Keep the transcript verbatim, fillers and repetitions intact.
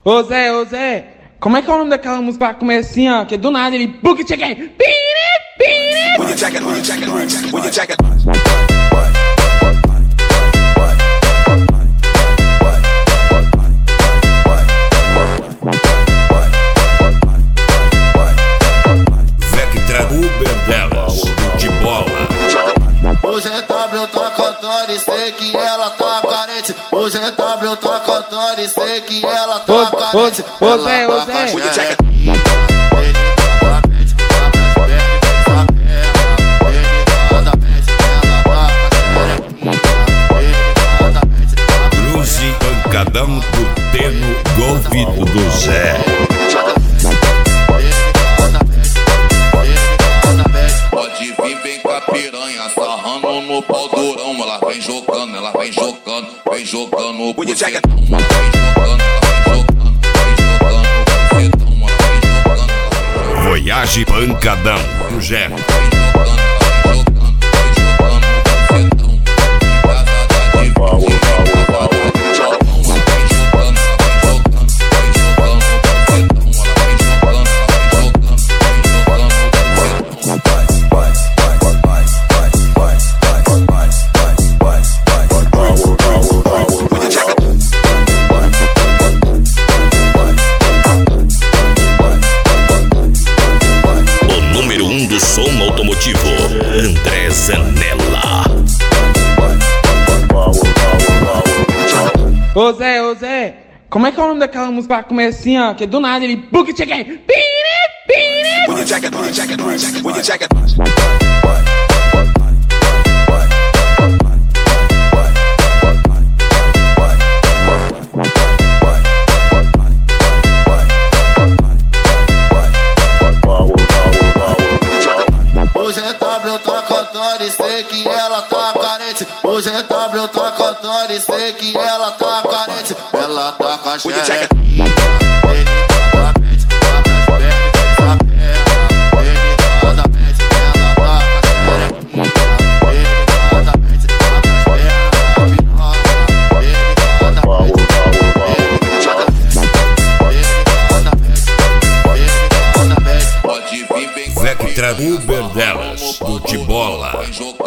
Ô Zé, ô Zé, como é que é o nome daquela música pra comer assim, ó? Que do nada ele... Book check. Pire, pire. When you check it, when you check it, when you check it. Vectra Uber delas, de bola. Hoje é W tá cantando e sei que ela tá carente. Hoje é W tá cantando e sei que ela tá carente. Ô Zé, ô Zé. When you check it. Cruze pancadão do Teno, golpe do Zé. Pode vir bem com a piranha, sarrando no pau durão. Ela vem jogando, ela vem jogando, vem jogando o When you check it. bucetão. Ela vem jogando, ela vem jogando, vem jogando o bucetão. Ela vem jogando, ela vem jogando. Voyage pancadão do Zé. Do som automotivo, André Zanella. Ô Zé, ô Zé, como é que é o nome daquela música pra comer assim, ó? Que do nada ele... Book check. Pire, pire. When you check it, when you check it, when you check it. Hoje é W tá cantando e sei que ela tá carente. Hoje é W tá cantando e sei que ela tá carente. Ela tá com a When you check it. Pode vir bem com a Vectra piranha, Uber delas, do de bola. vem jogando.